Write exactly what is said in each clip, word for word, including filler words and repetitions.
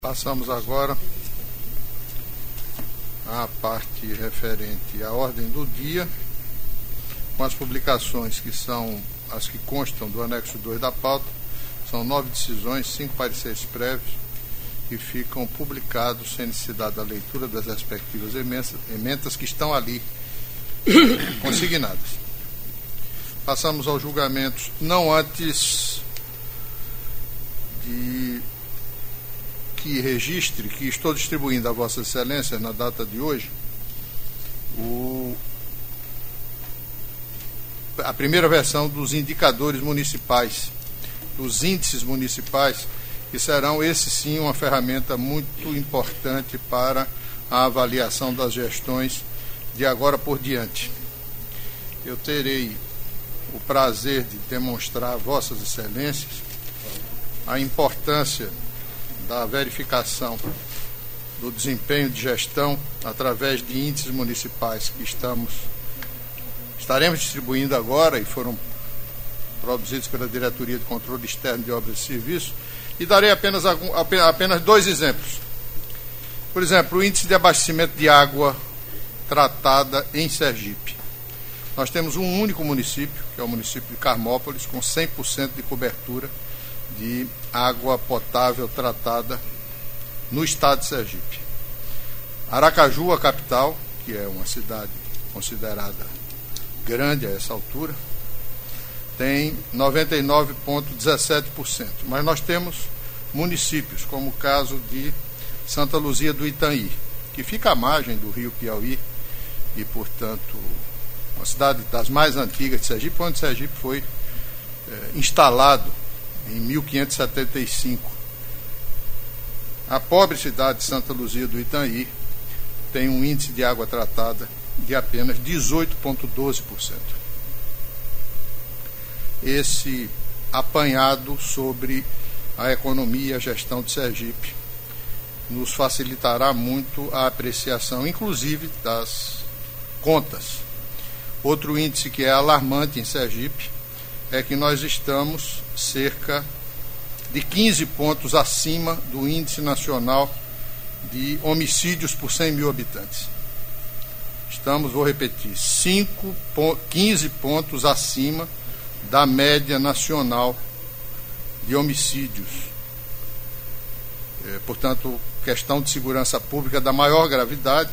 Passamos agora à parte referente à ordem do dia, com as publicações que são as que constam do anexo dois da pauta. São nove decisões, cinco pareceres prévios, que ficam publicados sem necessidade da leitura das respectivas emendas, emendas que estão ali consignadas. Passamos aos julgamentos, não antes de que registre que estou distribuindo a Vossa Excelência, na data de hoje, o, a primeira versão dos indicadores municipais, dos índices municipais, que serão, esse sim, uma ferramenta muito importante para a avaliação das gestões de agora por diante. Eu terei o prazer de demonstrar a Vossas Excelências a importância da verificação do desempenho de gestão através de índices municipais que estamos, estaremos distribuindo agora e foram produzidos pela Diretoria de Controle Externo de Obras e Serviços, e darei apenas, apenas dois exemplos. Por exemplo, o índice de abastecimento de água tratada em Sergipe. Nós temos um único município, que é o município de Carmópolis, com cem por cento de cobertura de água potável tratada no estado de Sergipe. Aracaju, a capital, que é uma cidade considerada grande a essa altura, tem noventa e nove vírgula dezessete por cento. Mas nós temos municípios, como o caso de Santa Luzia do Itanhi, que fica à margem do rio Piauí e, portanto, uma cidade das mais antigas de Sergipe, onde Sergipe foi é, instalado em mil quinhentos e setenta e cinco. A pobre cidade de Santa Luzia do Itanhi tem um índice de água tratada de apenas dezoito vírgula doze por cento. Esse apanhado sobre a economia e a gestão de Sergipe nos facilitará muito a apreciação, inclusive, das contas. Outro índice que é alarmante em Sergipe é que nós estamos cerca de quinze pontos acima do índice nacional de homicídios por cem mil habitantes. Estamos, vou repetir, cinco, quinze pontos acima da média nacional de homicídios. É, portanto, questão de segurança pública da maior gravidade.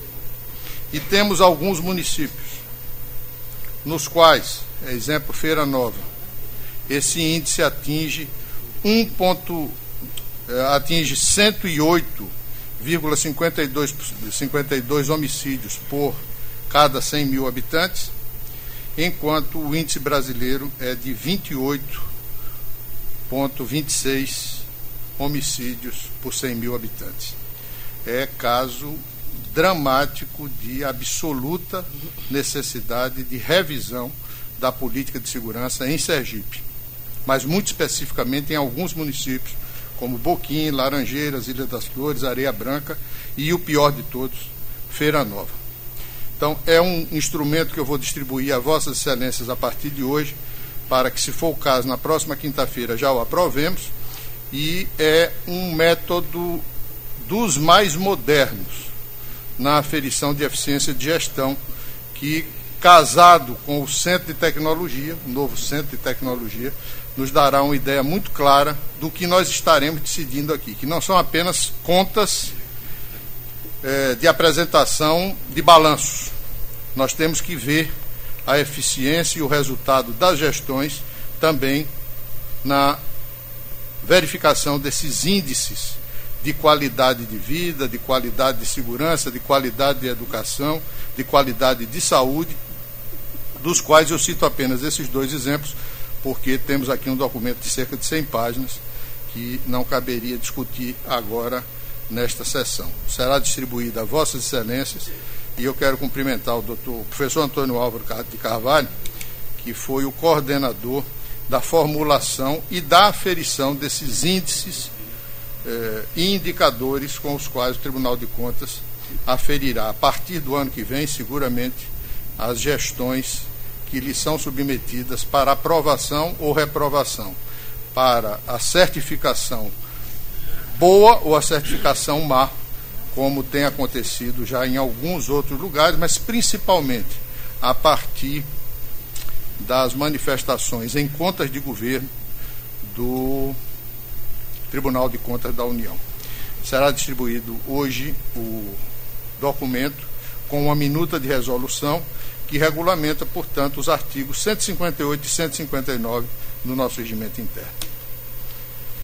E temos alguns municípios nos quais, exemplo, Feira Nova, esse índice atinge um ponto, atinge cento e oito vírgula cinquenta e dois homicídios por cada cem mil habitantes, enquanto o índice brasileiro é de vinte e oito vírgula vinte e seis homicídios por cem mil habitantes. É caso dramático de absoluta necessidade de revisão da política de segurança em Sergipe, mas muito especificamente em alguns municípios, como Boquim, Laranjeiras, Ilha das Flores, Areia Branca e, o pior de todos, Feira Nova. Então, é um instrumento que eu vou distribuir a Vossas Excelências a partir de hoje, para que, se for o caso, na próxima quinta-feira já o aprovemos, e é um método dos mais modernos na aferição de eficiência de gestão, que, casado com o Centro de Tecnologia, o novo Centro de Tecnologia, nos dará uma ideia muito clara do que nós estaremos decidindo aqui, que não são apenas contas é, de apresentação de balanços. Nós temos que ver a eficiência e o resultado das gestões também na verificação desses índices de qualidade de vida, de qualidade de segurança, de qualidade de educação, de qualidade de saúde, dos quais eu cito apenas esses dois exemplos, porque temos aqui um documento de cerca de cem páginas que não caberia discutir agora nesta sessão. Será distribuída a Vossas Excelências, e eu quero cumprimentar o doutor, o professor Antônio Álvaro de Carvalho, que foi o coordenador da formulação e da aferição desses índices eh, e indicadores com os quais o Tribunal de Contas aferirá, a partir do ano que vem, seguramente, as gestões que lhe são submetidas para aprovação ou reprovação, para a certificação boa ou a certificação má, como tem acontecido já em alguns outros lugares, mas principalmente a partir das manifestações em contas de governo do Tribunal de Contas da União. Será distribuído hoje o documento com uma minuta de resolução que regulamenta, portanto, os artigos cento e cinquenta e oito e cento e cinquenta e nove do nosso regimento interno.